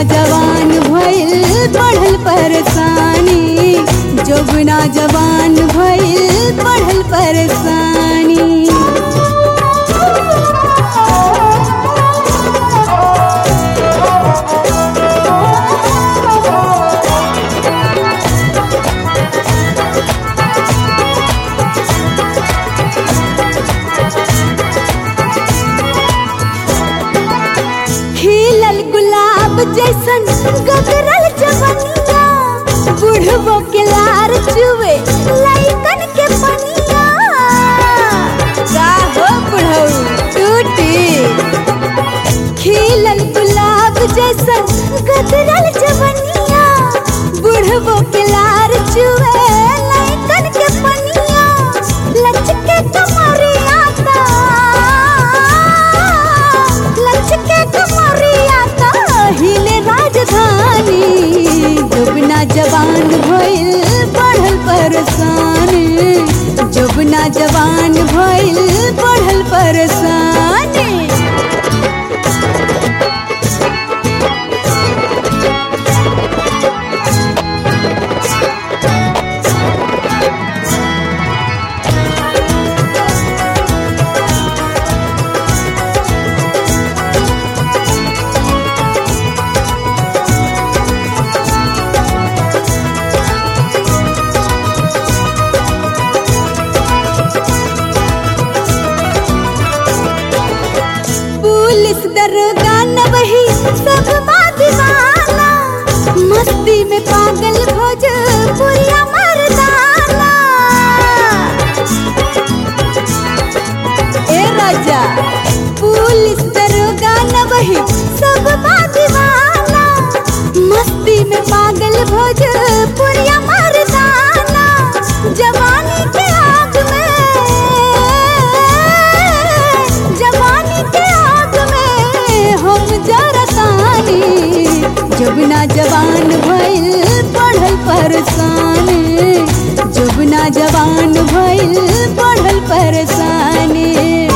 जवान भइल बढ़ल परेशानी, जोगुना जवान भइल बढ़ल परेशानी। खिलल गुलाब जैसन गदरल जवनिया, बुढ़बो के लार चुवे लइकन के पनिया। का हो बुढ़ऊ टूटी, खिलल गुलाब जैसन गदरल जवनिया, बुढ़बो के लार चुवे लइकन के पनिया। लचके कमरिया ता, लचके कमरिया ता हिले राजधानी, जोगुना जवान भइल बढ़ल परेशानी, जोगुना जवान भइल बढ़ल परेशानी। पुलिस दरोगा न वही सब दीवाना, मस्ती में पागल भोजपुरिया मर्दाना। ए राजा, पुलिस दरोगा न वही सब दीवाना, मस्ती में पागल भोजपुरिया मर्दाना। जवानी के आग में, जवानी के आग में हम जरतानी, जोगुना जवान भइल बढ़ल परेशानी, जोगुना जवान भइल बढ़ल परेशानी।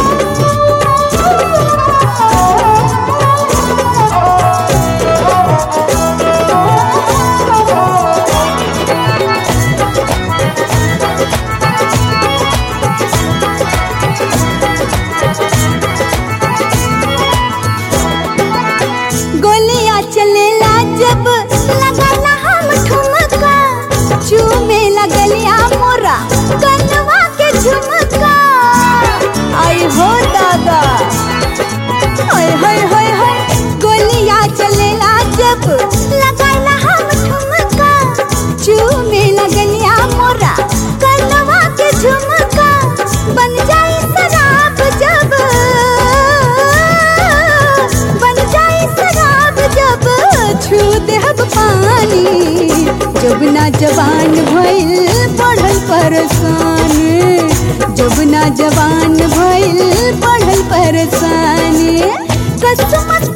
गोलियां चलेला जब लगाला हम ठुमका, चूमे लगलिया मोरा कनवा के झुमका। आई हो दादा, हाय हाय हाय हाय, गोलियां चलेला जब लगाला हम ठुमका, चूमे लगलिया मोरा कनवा के झुमका। बन जाई शराब जब, बन जाई शराब जब छू देहब पानी, जोगुना जवान भइल बढ़ल परेशानी, जोगुना जवान भइल बढ़ल परेशानी। कसम